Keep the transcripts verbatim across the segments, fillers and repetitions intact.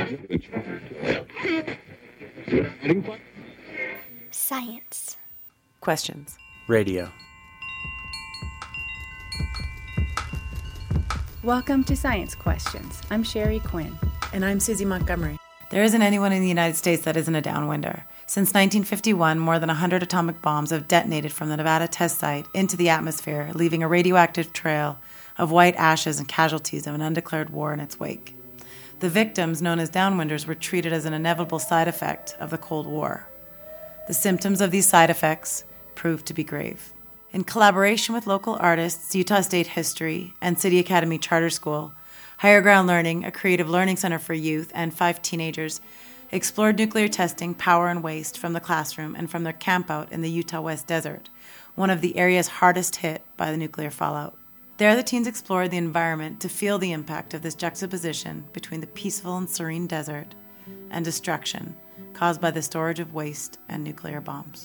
Science. Questions. Radio. Welcome to Science Questions. I'm Sherry Quinn. And I'm Susie Montgomery. There isn't anyone in the United States that isn't a downwinder. Since nineteen fifty-one, more than one hundred atomic bombs have detonated from the Nevada test site into the atmosphere, leaving a radioactive trail of white ashes and casualties of an undeclared war in its wake. The victims, known as downwinders, were treated as an inevitable side effect of the Cold War. The symptoms of these side effects proved to be grave. In collaboration with local artists, Utah State History, and City Academy Charter School, Higher Ground Learning, a creative learning center for youth, and five teenagers explored nuclear testing, power, and waste from the classroom and from their campout in the Utah West Desert, one of the areas hardest hit by the nuclear fallout. There, the teens explored the environment to feel the impact of this juxtaposition between the peaceful and serene desert and destruction caused by the storage of waste and nuclear bombs.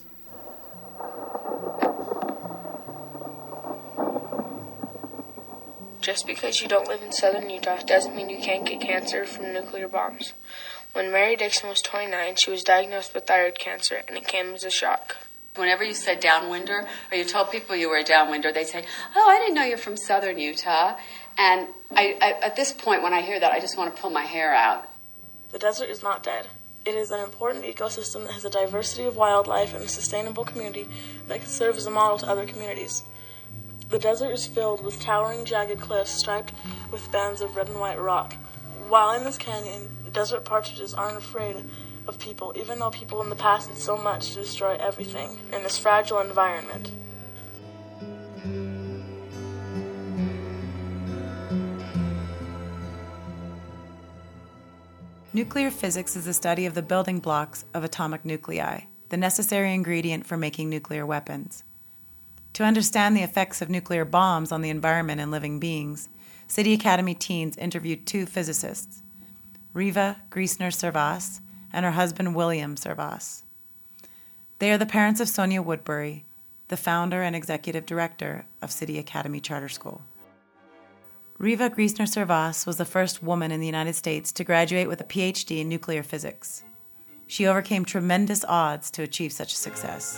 Just because you don't live in southern Utah doesn't mean you can't get cancer from nuclear bombs. When Mary Dixon was twenty-nine, she was diagnosed with thyroid cancer, and it came as a shock. Whenever you said downwinder, or you told people you were a downwinder, they'd say, oh, I didn't know you're from southern Utah. And I, I, at this point, when I hear that, I just want to pull my hair out. The desert is not dead. It is an important ecosystem that has a diversity of wildlife and a sustainable community that can serve as a model to other communities. The desert is filled with towering, jagged cliffs striped with bands of red and white rock. While in this canyon, desert partridges aren't afraid of people, even though people in the past did so much to destroy everything in this fragile environment. Nuclear physics is the study of the building blocks of atomic nuclei, the necessary ingredient for making nuclear weapons. To understand the effects of nuclear bombs on the environment and living beings, City Academy teens interviewed two physicists, Riva Griesner-Servas and her husband William Servas. They are the parents of Sonia Woodbury, the founder and executive director of City Academy Charter School. Riva Griesner-Servas was the first woman in the United States to graduate with a P H D in nuclear physics. She overcame tremendous odds to achieve such a success.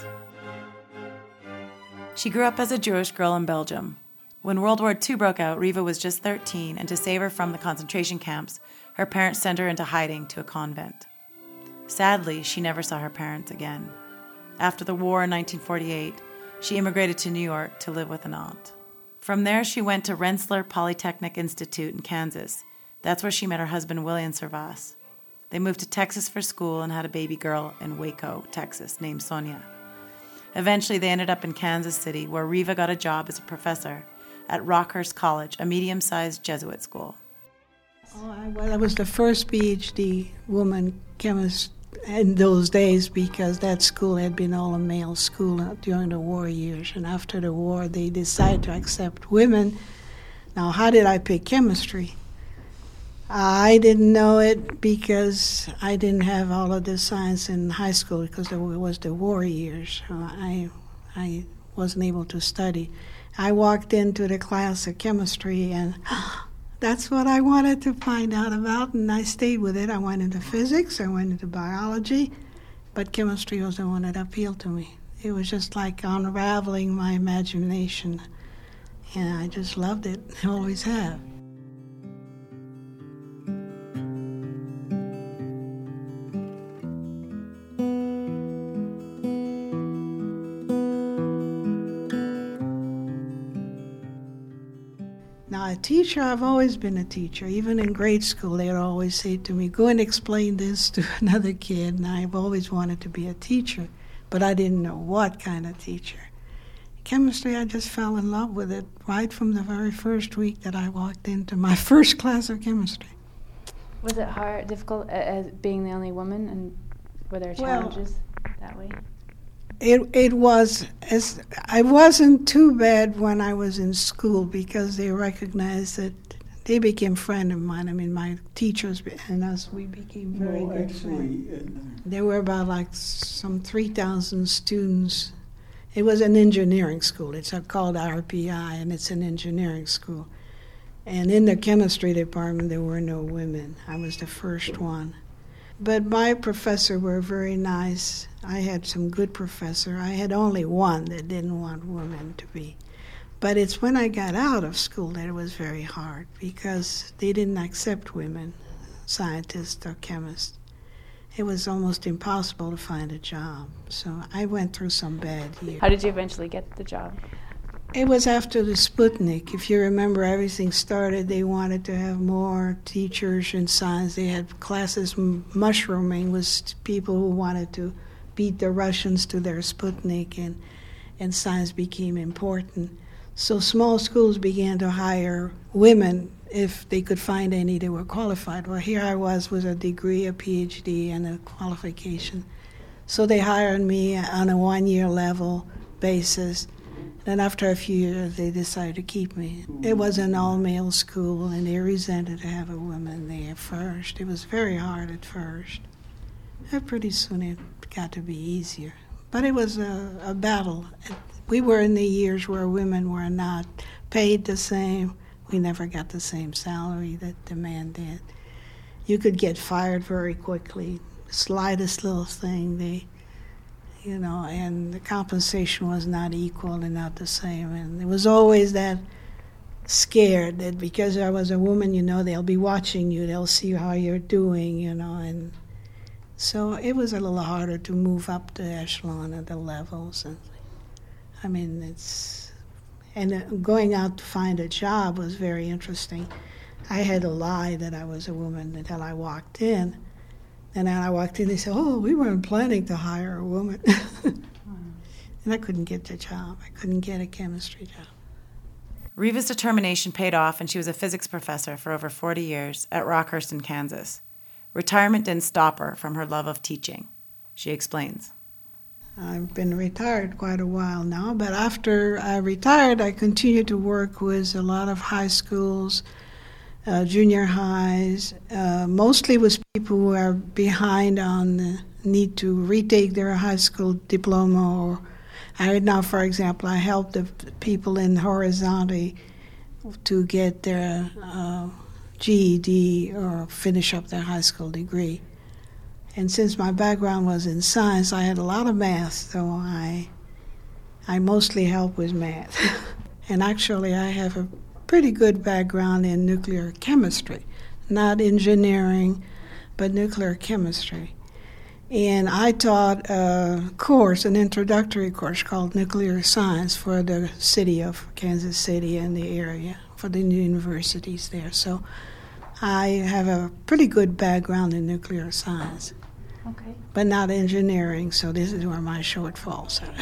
She grew up as a Jewish girl in Belgium. When World War Two broke out, Riva was just thirteen, and to save her from the concentration camps, her parents sent her into hiding to a convent. Sadly, she never saw her parents again. After the war in nineteen forty-eight, she immigrated to New York to live with an aunt. From there, she went to Rensselaer Polytechnic Institute in Kansas. That's where she met her husband, William Servas. They moved to Texas for school and had a baby girl in Waco, Texas, named Sonia. Eventually, they ended up in Kansas City, where Riva got a job as a professor at Rockhurst College, a medium-sized Jesuit school. Oh, I, well, I was the first P H D woman chemist in those days because that school had been all a male school during the war years. And after the war, they decided to accept women. Now, how did I pick chemistry? I didn't know it because I didn't have all of the science in high school because it was the war years. So I, I wasn't able to study. I walked into the class of chemistry and that's what I wanted to find out about, and I stayed with it. I went into physics, I went into biology, but chemistry was the one that appealed to me. It was just like unraveling my imagination, and I just loved it. I always have. Now, a teacher, I've always been a teacher. Even in grade school, they'd always say to me, go and explain this to another kid. And I've always wanted to be a teacher, but I didn't know what kind of teacher. Chemistry, I just fell in love with it right from the very first week that I walked into my first class of chemistry. Was it hard, difficult, uh, as being the only woman, and were there challenges well, that way? It it was as I wasn't too bad when I was in school because they recognized that they became friends of mine. I mean, my teachers and us, we became very well, good actually, friends. Uh, there were about like some three thousand students. It was an engineering school. It's called R P I, and it's an engineering school. And in the chemistry department, there were no women. I was the first one. But my professors were very nice. I had some good professors. I had only one that didn't want women to be. But it's when I got out of school that it was very hard because they didn't accept women, scientists or chemists. It was almost impossible to find a job. So I went through some bad years. How did you eventually get the job? It was after the Sputnik. If you remember, everything started, they wanted to have more teachers in science. They had classes, mushrooming was people who wanted to beat the Russians to their Sputnik, and, and science became important. So small schools began to hire women if they could find any that were qualified. Well, here I was with a degree, a P H D, and a qualification. So they hired me on a one-year level basis. Then after a few years, they decided to keep me. It was an all-male school, and they resented to have a woman there first. It was very hard at first. And pretty soon it got to be easier. But it was a, a battle. We were in the years where women were not paid the same. We never got the same salary that the man did. You could get fired very quickly. Slightest little thing, they... you know, and the compensation was not equal and not the same. And there was always that scared that because I was a woman, you know, they'll be watching you, they'll see how you're doing, you know. And so it was a little harder to move up the echelon at the levels. And I mean, it's, and going out to find a job was very interesting. I had to lie that I was a woman until I walked in. And then I walked in, they said, oh, we weren't planning to hire a woman. And I couldn't get the job. I couldn't get a chemistry job. Reva's determination paid off, and she was a physics professor for over forty years at Rockhurst in Kansas. Retirement didn't stop her from her love of teaching. She explains. I've been retired quite a while now, but after I retired, I continued to work with a lot of high schools, Uh, junior highs, uh, mostly with people who are behind on the need to retake their high school diploma. Or I right now, for example, I help the people in Horizonte to get their uh, G E D or finish up their high school degree. And since my background was in science, I had a lot of math, so I I mostly help with math. And actually, I have a pretty good background in nuclear chemistry, not engineering, but nuclear chemistry. And I taught a course, an introductory course called Nuclear Science for the city of Kansas City and the area, for the universities there. So I have a pretty good background in nuclear science, okay, but not engineering, so this is where my shortfalls are.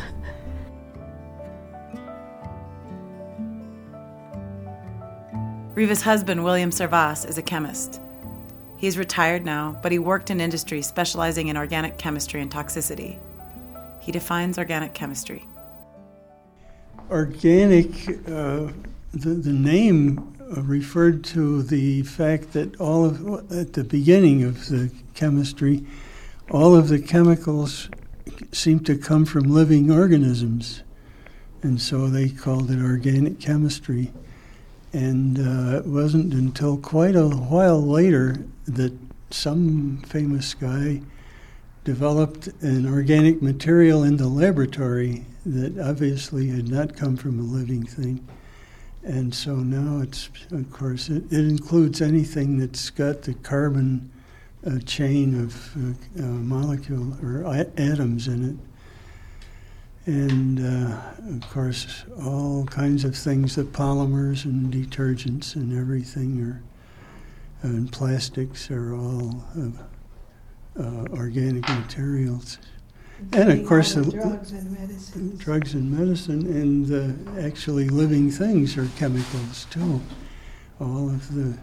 Reva's husband, William Servas, is a chemist. He's retired now, but he worked in industry specializing in organic chemistry and toxicity. He defines organic chemistry. Organic, uh, the, the name uh, referred to the fact that all of, at the beginning of the chemistry, all of the chemicals seem to come from living organisms. And so they called it organic chemistry. And uh, it wasn't until quite a while later that some famous guy developed an organic material in the laboratory that obviously had not come from a living thing. And so now it's, of course, it, it includes anything that's got the carbon uh, chain of uh, uh, molecule or a- atoms in it. And, uh, of course, all kinds of things, the polymers and detergents and everything, are, and plastics are all uh, uh, organic materials. And, of course, the drugs and medicine. Drugs and medicine, and uh, actually living things are chemicals, too. All of the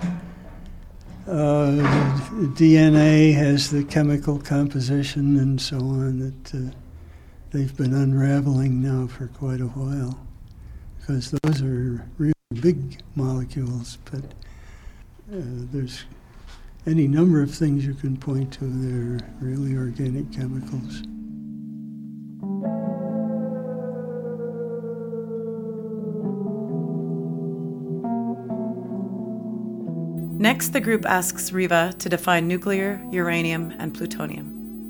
uh, D N A has the chemical composition and so on that... Uh, They've been unraveling now for quite a while, because those are really big molecules, but uh, there's any number of things you can point to that are really organic chemicals. Next, the group asks Riva to define nuclear, uranium, and plutonium.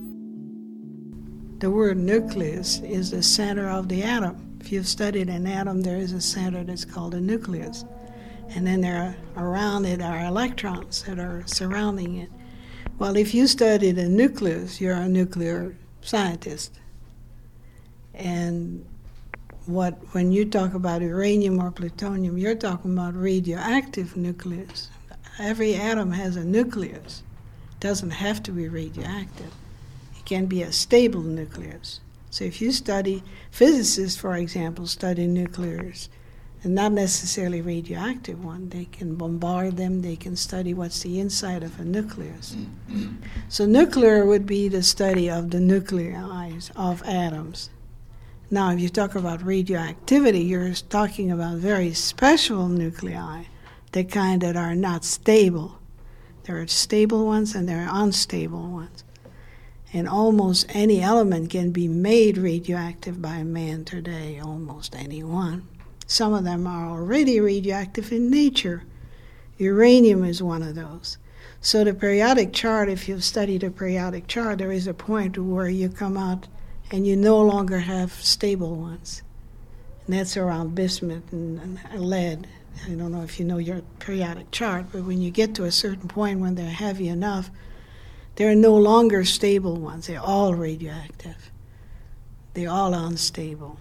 The word nucleus is the center of the atom. If you've studied an atom, there is a center that's called a nucleus. And then there are, around it are electrons that are surrounding it. Well, if you study the nucleus, you're a nuclear scientist. And what when you talk about uranium or plutonium, you're talking about radioactive nucleus. Every atom has a nucleus. It doesn't have to be radioactive. It can be a stable nucleus. So if you study, physicists, for example, study nuclears, and not necessarily radioactive one. They can bombard them. They can study what's the inside of a nucleus. So nuclear would be the study of the nuclei of atoms. Now, if you talk about radioactivity, you're talking about very special nuclei, the kind that are not stable. There are stable ones and there are unstable ones. And almost any element can be made radioactive by man today, almost any one. Some of them are already radioactive in nature. Uranium is one of those. So the periodic chart, if you've studied the periodic chart, there is a point where you come out and you no longer have stable ones. And that's around bismuth and, and lead. I don't know if you know your periodic chart, but when you get to a certain point when they're heavy enough, they're no longer stable ones. They're all radioactive. They're all unstable.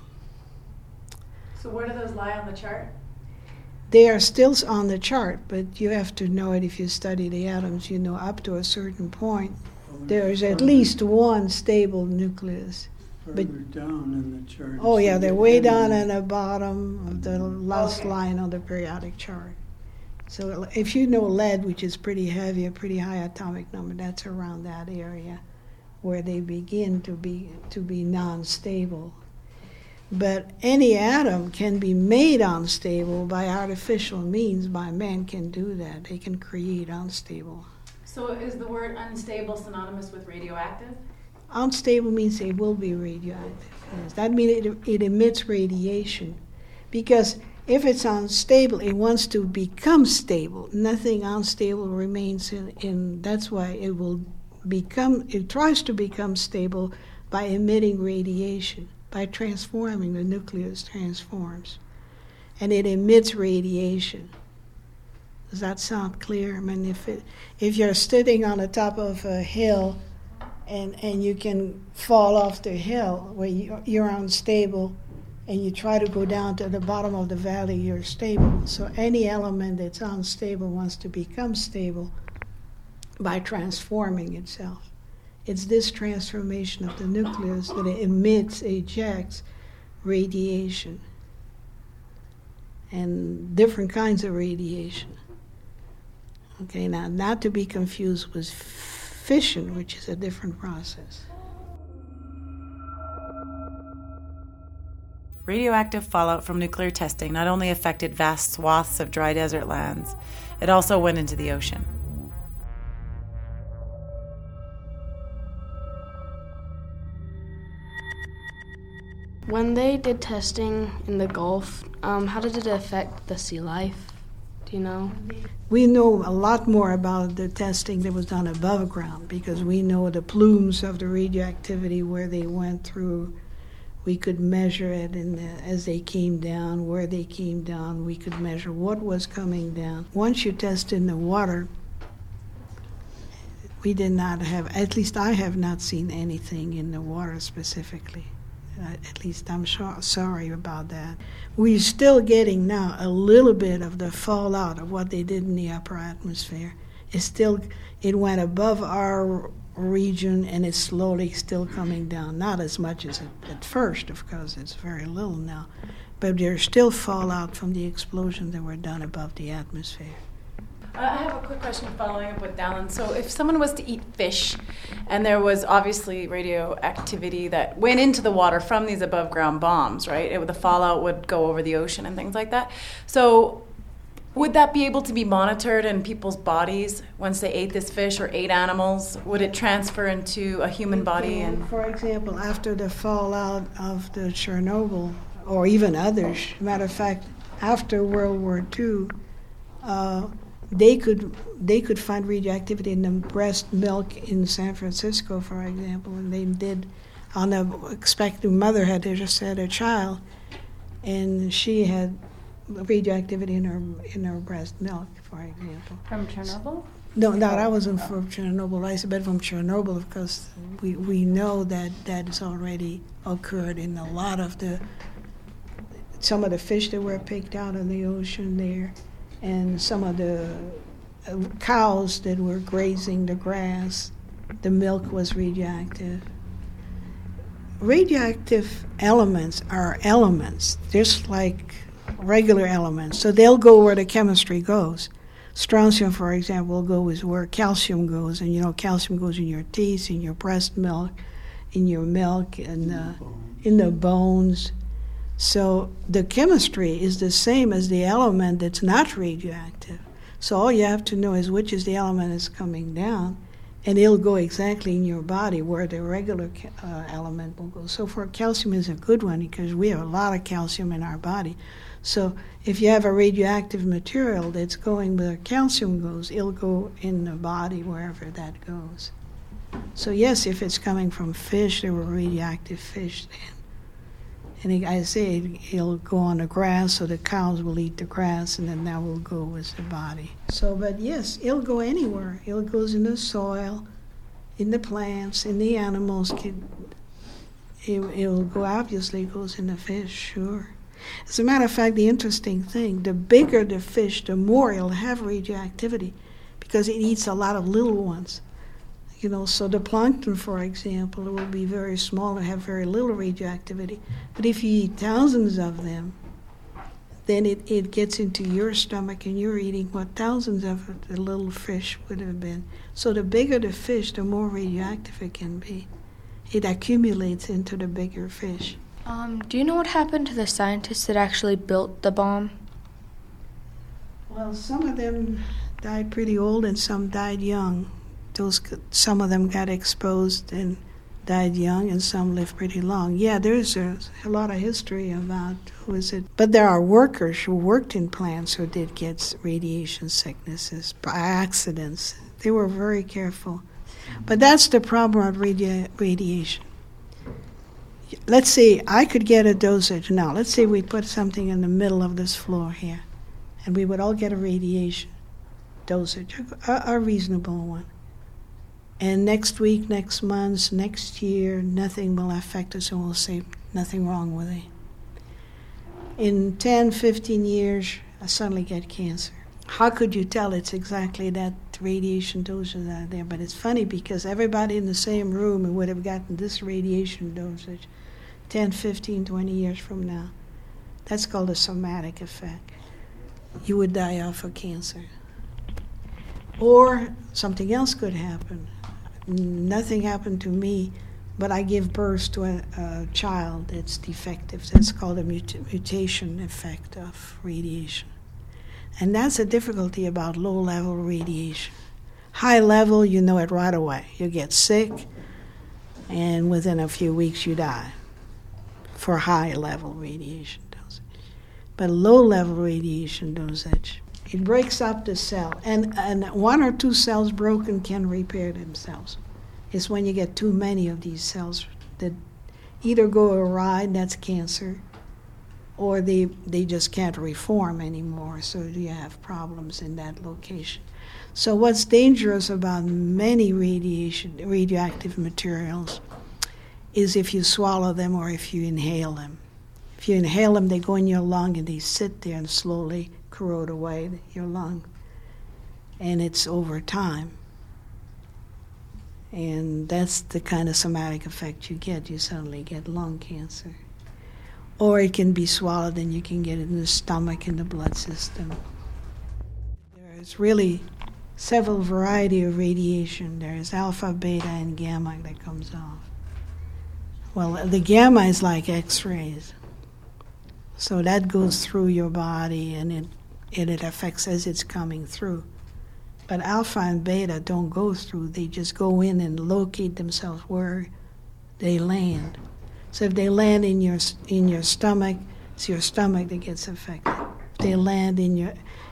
So where do those lie on the chart? They are still on the chart, but you have to know it if you study the atoms. You know up to a certain point, there's at least one stable nucleus. Further but, down in the chart. Oh, yeah, they're way down at the bottom of the last okay. line on the periodic chart. So if you know lead, which is pretty heavy, a pretty high atomic number, that's around that area where they begin to be to be non-stable. But any atom can be made unstable by artificial means. By man can do that. They can create unstable. So is the word unstable synonymous with radioactive? Unstable means it will be radioactive. Yes. That means it, it emits radiation. Because if it's unstable, it wants to become stable. Nothing unstable remains in, in that's why it will become, it tries to become stable by emitting radiation. By transforming, the nucleus transforms. And it emits radiation. Does that sound clear? I mean, if it, if you're sitting on the top of a hill and, and you can fall off the hill where you, you're unstable and you try to go down to the bottom of the valley, you're stable. So any element that's unstable wants to become stable by transforming itself. It's this transformation of the nucleus that it emits, ejects radiation and different kinds of radiation. Okay, now not to be confused with fission, which is a different process. Radioactive fallout from nuclear testing not only affected vast swaths of dry desert lands, it also went into the ocean. When they did testing in the Gulf, um, how did it affect the sea life? Do you know? We know a lot more about the testing that was done above ground because we know the plumes of the radioactivity where they went through. We could measure it in the, as they came down, where they came down. We could measure what was coming down. Once you test in the water, we did not have, at least I have not seen anything in the water specifically. Uh, at least I'm so, sorry about that. We're still getting now a little bit of the fallout of what they did in the upper atmosphere. It's still, it went above our region and it's slowly still coming down. Not as much as it, at first, of course, it's very little now. But there's still fallout from the explosions that were done above the atmosphere. Uh, I have a quick question following up with Dallin. So if someone was to eat fish and there was obviously radioactivity that went into the water from these above ground bombs, right? It, the fallout would go over the ocean and things like that. So would that be able to be monitored in people's bodies once they ate this fish or ate animals? Would it transfer into a human body? And for example, after the fallout of the Chernobyl or even others, matter of fact, after World War Two, uh, they could they could find radioactivity in the breast milk in San Francisco, for example, and they did on a expecting mother had just had a child, and she had radioactivity in her in her breast milk, for example. From Chernobyl? No, no, that wasn't from Chernobyl. I said from Chernobyl because we we know that that has already occurred in a lot of the some of the fish that were picked out in the ocean there, and some of the uh, cows that were grazing the grass. The milk was radioactive. Radioactive elements are elements, just like regular elements. So they'll go where the chemistry goes. Strontium, for example, will go is where calcium goes, and you know calcium goes in your teeth, in your breast milk, in your milk, and uh, in the bones. So the chemistry is the same as the element that's not radioactive. So all you have to know is which is the element that's coming down, and it'll go exactly in your body where the regular uh, element will go. So for calcium is a good one because we have a lot of calcium in our body. So if you have a radioactive material that's going where calcium goes, it'll go in the body wherever that goes. So yes, if it's coming from fish, there were radioactive fish then. And I say it'll go on the grass, so the cows will eat the grass, and then that will go with the body. So, but yes, it'll go anywhere. It goes in the soil, in the plants, in the animals. It, it'll go, obviously, it goes in the fish, sure. As a matter of fact, the interesting thing, the bigger the fish, the more it'll have radioactivity because it eats a lot of little ones. You know, so the plankton, for example, will be very small and have very little radioactivity. But if you eat thousands of them, then it, it gets into your stomach and you're eating what thousands of the little fish would have been. So the bigger the fish, the more radioactive it can be. It accumulates into the bigger fish. Um, do you know what happened to the scientists that actually built the bomb? Well, some of them died pretty old and some died young. Those some of them got exposed and died young, and some lived pretty long. Yeah, there's a, a lot of history about who is it. But there are workers who worked in plants who did get radiation sicknesses by accidents. They were very careful. But that's the problem with radi- radiation. Let's say I could get a dosage now. Let's say we put something in the middle of this floor here, and we would all get a radiation dosage, a, a reasonable one. And next week, next month, next year, nothing will affect us, and we'll say nothing wrong with it. In ten, fifteen years, I suddenly get cancer. How could you tell it's exactly that radiation dosage out there? But it's funny because everybody in the same room would have gotten this radiation dosage ten, fifteen, twenty years from now. That's called a somatic effect. You would die off of cancer. Or something else could happen. Nothing happened to me, but I give birth to a, a child that's defective. That's called a mut- mutation effect of radiation. And that's the difficulty about low-level radiation. High level, you know it right away. You get sick, and within a few weeks you die for high-level radiation dosage. But low-level radiation dosage, it breaks up the cell, and, and one or two cells broken can repair themselves. It's when you get too many of these cells that either go awry, that's cancer, or they, they just can't reform anymore, so you have problems in that location. So what's dangerous about many radiation, radioactive materials is if you swallow them or if you inhale them. If you inhale them, they go in your lung and they sit there and slowly corrode away your lung, and it's over time, and that's the kind of somatic effect you get. You suddenly get lung cancer, or it can be swallowed and you can get it in the stomach and the blood system. There's really several variety of radiation. There's alpha, beta, and gamma that comes off. Well, the gamma is like X-rays. So that goes through your body, and it, and it affects as it's coming through. But alpha and beta don't go through. They just go in and locate themselves where they land. So if they land in your in your stomach, it's your stomach that gets affected. If they land in your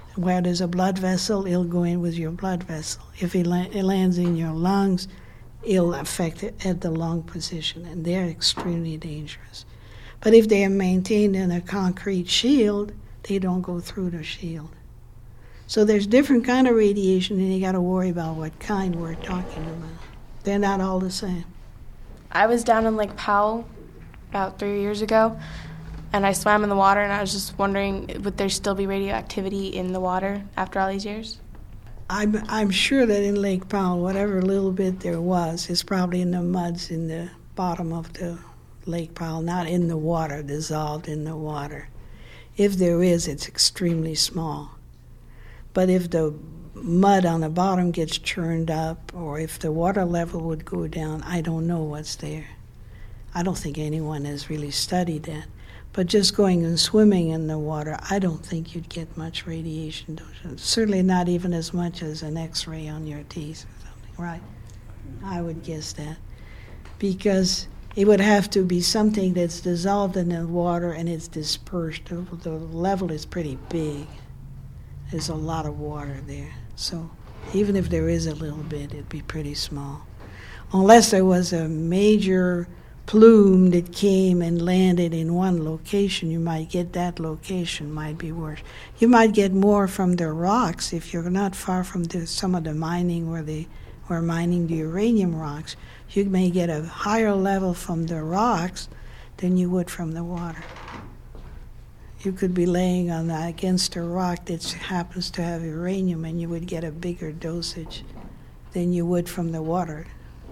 Where there's a blood vessel, it'll go in with your blood vessel. If it, la- it lands in your lungs, it'll affect it at the lung position, and they're extremely dangerous. But if they are maintained in a concrete shield, they don't go through the shield. So there's different kind of radiation, and you got to worry about what kind we're talking about. They're not all the same. I was down in Lake Powell about three years ago, and I swam in the water, and I was just wondering, would there still be radioactivity in the water after all these years? I'm I'm sure that in Lake Powell, whatever little bit there was, is probably in the muds in the bottom of the Lake Powell, not in the water, dissolved in the water. If there is, it's extremely small. But if the mud on the bottom gets churned up, or if the water level would go down, I don't know what's there. I don't think anyone has really studied that. But just going and swimming in the water, I don't think you'd get much radiation. Certainly not even as much as an X-ray on your teeth or something, right? I would guess that. Because it would have to be something that's dissolved in the water and it's dispersed. The level is pretty big. There's a lot of water there. So even if there is a little bit, it'd be pretty small. Unless there was a major plume that came and landed in one location, you might get that location, might be worse. You might get more from the rocks if you're not far from the, some of the mining where they were mining the uranium rocks. You may get a higher level from the rocks than you would from the water. You could be laying on the, against a rock that happens to have uranium, and you would get a bigger dosage than you would from the water.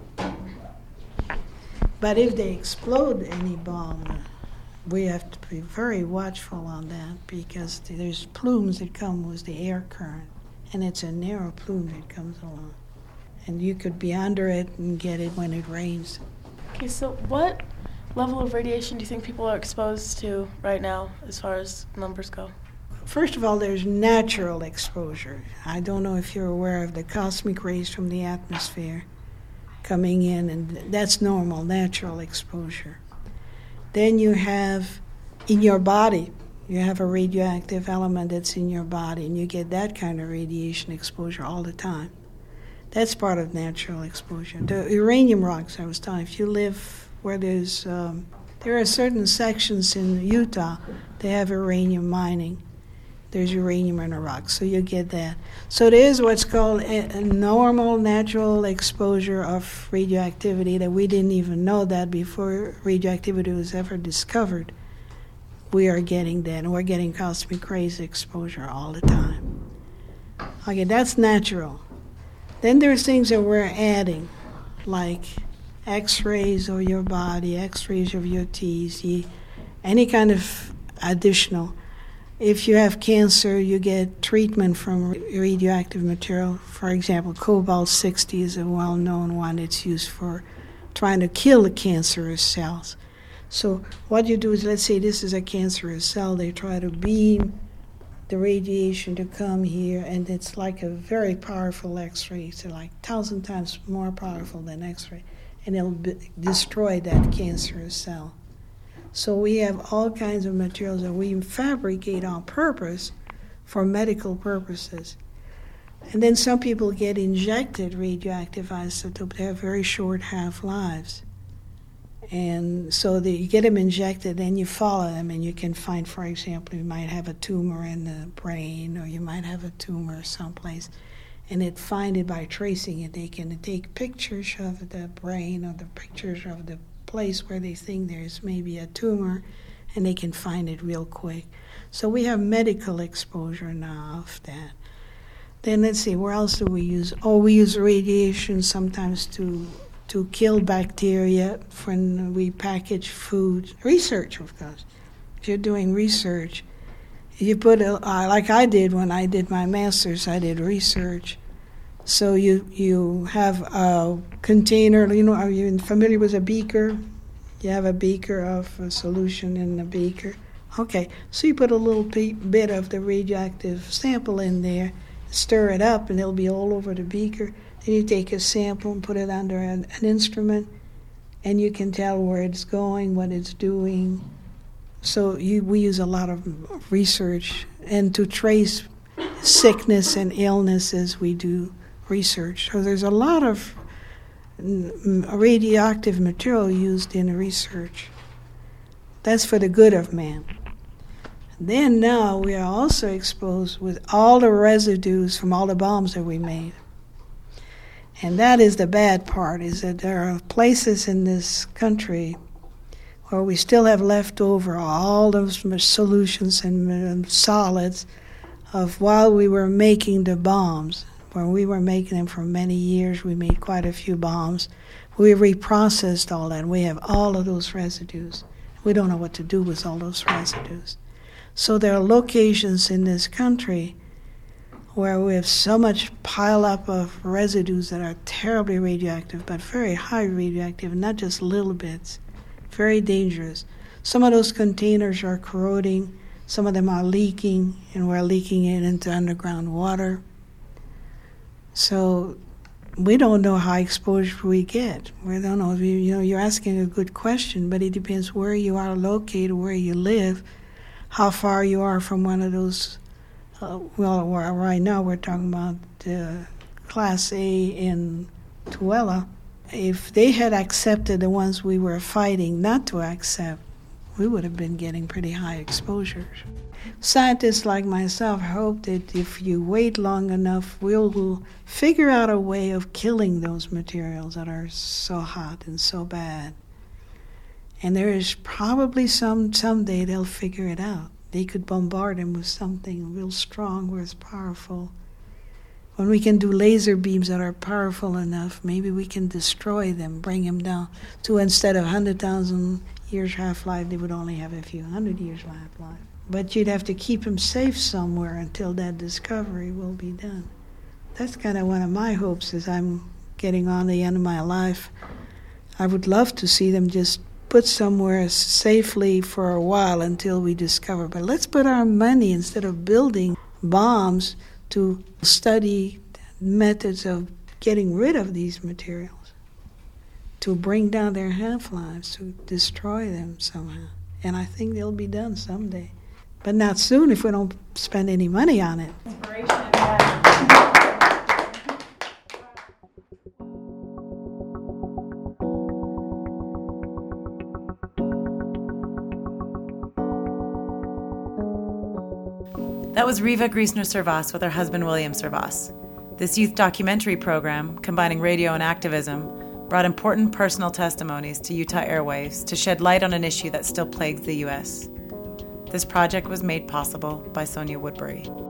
But if they explode any bomb, we have to be very watchful on that, because there's plumes that come with the air current, and it's a narrow plume that comes along. And you could be under it and get it when it rains. Okay, so what level of radiation do you think people are exposed to right now as far as numbers go? First of all, there's natural exposure. I don't know if you're aware of the cosmic rays from the atmosphere coming in, and that's normal, natural exposure. Then you have in your body, you have a radioactive element that's in your body, and you get that kind of radiation exposure all the time. That's part of natural exposure. The uranium rocks I was telling you, if you live where there's, um, there are certain sections in Utah, they have uranium mining. There's uranium in the rocks, so you get that. So there is what's called a, a normal, natural exposure of radioactivity that we didn't even know that before radioactivity was ever discovered. We are getting that, and we're getting cosmic rays exposure all the time. Okay, that's natural. Then there's things that we're adding, like X-rays of your body, X-rays of your teeth, any kind of additional. If you have cancer, you get treatment from radioactive material. For example, cobalt sixty is a well-known one. It's used for trying to kill the cancerous cells. So what you do is, let's say this is a cancerous cell. They try to beam the radiation to come here, and it's like a very powerful X-ray. It's like a thousand times more powerful than X-ray, and it'll be, destroy that cancerous cell. So we have all kinds of materials that we fabricate on purpose for medical purposes. And then some people get injected radioactive isotope. They have very short half-lives. And so the, you get them injected, and you follow them, and you can find, for example, you might have a tumor in the brain, or you might have a tumor someplace. And it find it by tracing it. They can take pictures of the brain or the pictures of the place where they think there's maybe a tumor, and they can find it real quick. So we have medical exposure now of that. Then let's see, where else do we use? Oh, we use radiation sometimes to to kill bacteria when we package food. Research, of course. If you're doing research, you put, a, uh, like I did when I did my master's, I did research. So you you have a container, you know, are you familiar with a beaker? You have a beaker of a solution in the beaker. Okay, so you put a little bit of the radioactive sample in there, stir it up, and it'll be all over the beaker. Then you take a sample and put it under an, an instrument, and you can tell where it's going, what it's doing. So you, we use a lot of research and to trace sickness and illness as we do research. So there's a lot of radioactive material used in research. That's for the good of man. Then now we are also exposed with all the residues from all the bombs that we made. And that is the bad part, is that there are places in this country where we still have left over all those solutions and solids of while we were making the bombs. When we were making them for many years, we made quite a few bombs. We reprocessed all that, and we have all of those residues. We don't know what to do with all those residues. So there are locations in this country where we have so much pile up of residues that are terribly radioactive, but very high radioactive, not just little bits, very dangerous. Some of those containers are corroding, some of them are leaking, and we're leaking it into underground water. So we don't know how exposure we get. We don't know. You know, you're asking a good question, but it depends where you are located, where you live, how far you are from one of those. Uh, well, right now we're talking about uh, Class A in Tooele. If they had accepted the ones we were fighting not to accept, we would have been getting pretty high exposures. Scientists like myself hope that if you wait long enough, we'll, we'll figure out a way of killing those materials that are so hot and so bad. And there is probably some someday they'll figure it out. They could bombard them with something real strong where it's powerful. When we can do laser beams that are powerful enough, maybe we can destroy them, bring them down to, instead of one hundred thousand years half-life, they would only have a few hundred years half-life. But you'd have to keep them safe somewhere until that discovery will be done. That's kind of one of my hopes as I'm getting on the end of my life. I would love to see them just put somewhere safely for a while until we discover. But let's put our money, instead of building bombs, to study methods of getting rid of these materials, to bring down their half-lives, to destroy them somehow. And I think they'll be done someday. But not soon if we don't spend any money on it. That was Riva Griesner-Servas with her husband William Servas. This youth documentary program, combining radio and activism, brought important personal testimonies to Utah Airwaves to shed light on an issue that still plagues the U S This project was made possible by Sonia Woodbury.